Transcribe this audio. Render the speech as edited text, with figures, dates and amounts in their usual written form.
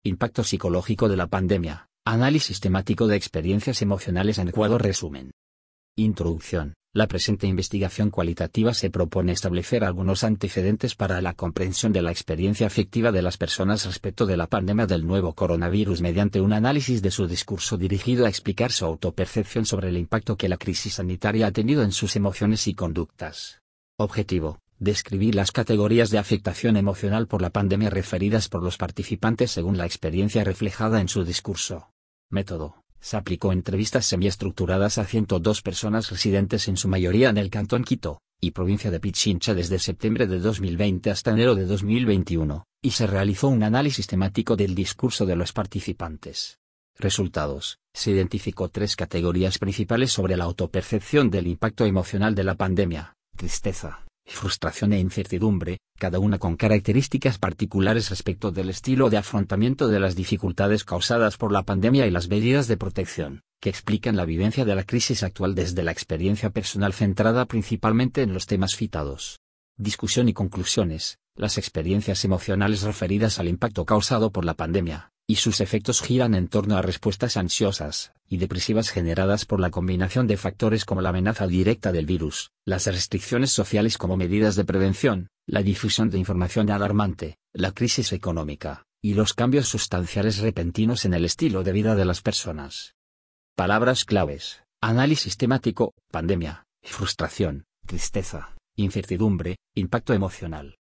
impacto psicológico de la pandemia, análisis temático de experiencias emocionales en Ecuador. Resumen. Introducción. La presente investigación cualitativa se propone establecer algunos antecedentes para la comprensión de la experiencia afectiva de las personas respecto de la pandemia del nuevo coronavirus mediante un análisis de su discurso dirigido a explicar su autopercepción sobre el impacto que la crisis sanitaria ha tenido en sus emociones y conductas. Objetivo: describir las categorías de afectación emocional por la pandemia referidas por los participantes según la experiencia reflejada en su discurso. Método: se aplicó entrevistas semiestructuradas a 102 personas residentes en su mayoría en el Cantón Quito y provincia de Pichincha desde septiembre de 2020 hasta enero de 2021, y se realizó un análisis temático del discurso de los participantes. Resultados: se identificó 3 categorías principales sobre la autopercepción del impacto emocional de la pandemia: tristeza, frustración e incertidumbre, cada una con características particulares respecto del estilo de afrontamiento de las dificultades causadas por la pandemia y las medidas de protección, que explican la vivencia de la crisis actual desde la experiencia personal centrada principalmente en los temas citados. Discusión y conclusiones. Las experiencias emocionales referidas al impacto causado por la pandemia y sus efectos giran en torno a respuestas ansiosas y depresivas generadas por la combinación de factores como la amenaza directa del virus, las restricciones sociales como medidas de prevención, la difusión de información alarmante, la crisis económica, y los cambios sustanciales repentinos en el estilo de vida de las personas. Palabras claves: análisis temático, pandemia, frustración, tristeza, incertidumbre, impacto emocional.